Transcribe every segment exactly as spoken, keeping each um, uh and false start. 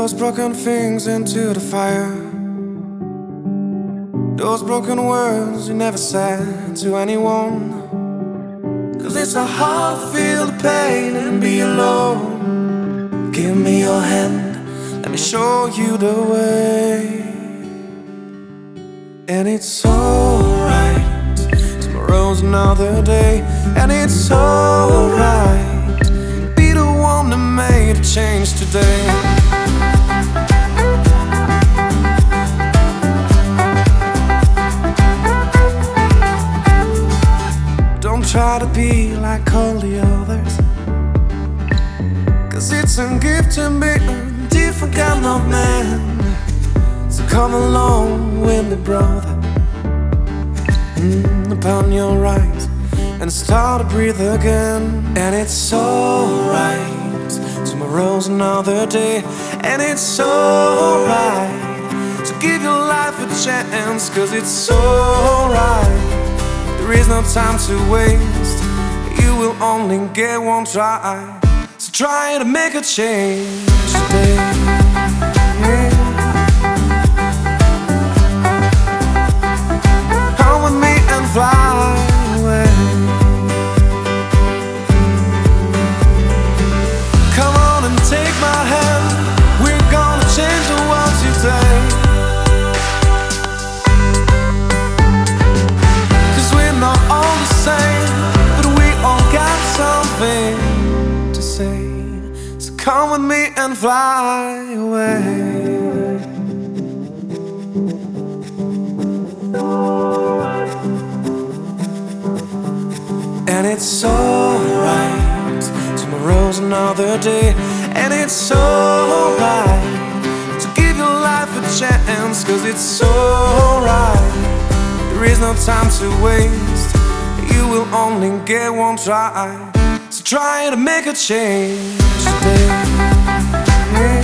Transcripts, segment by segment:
those broken things into the fire. Those broken words you never said to anyone. Cause it's so hard to feel the pain and be alone. Give me your hand, let me show you the way. And it's alright, tomorrow's another day. And it's alright, be the one that made a change today. Don't try to be like all the others, cause it's a gift to be a different kind of man. So come along with me, brother, mm, upon your right, and start to breathe again. And it's alright, tomorrow's another day. And it's alright to give your life a chance, cause it's alright. There is no time to waste, you will only get one try. So try to make a change today, yeah. Come with me and fly away. Come on and take my hand, we're gonna change the world today. Cause we're not all the same, but we all got something to say. So come with me and fly away. And it's alright, tomorrow's another day. And it's alright to give your life a chance, cause it's alright. There is no time to waste, you will only get one try. So try to make a change today, yeah.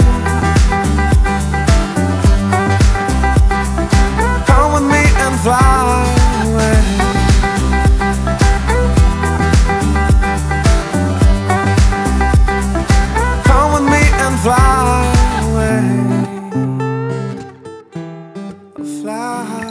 Come with me and fly away. Fly away, fly.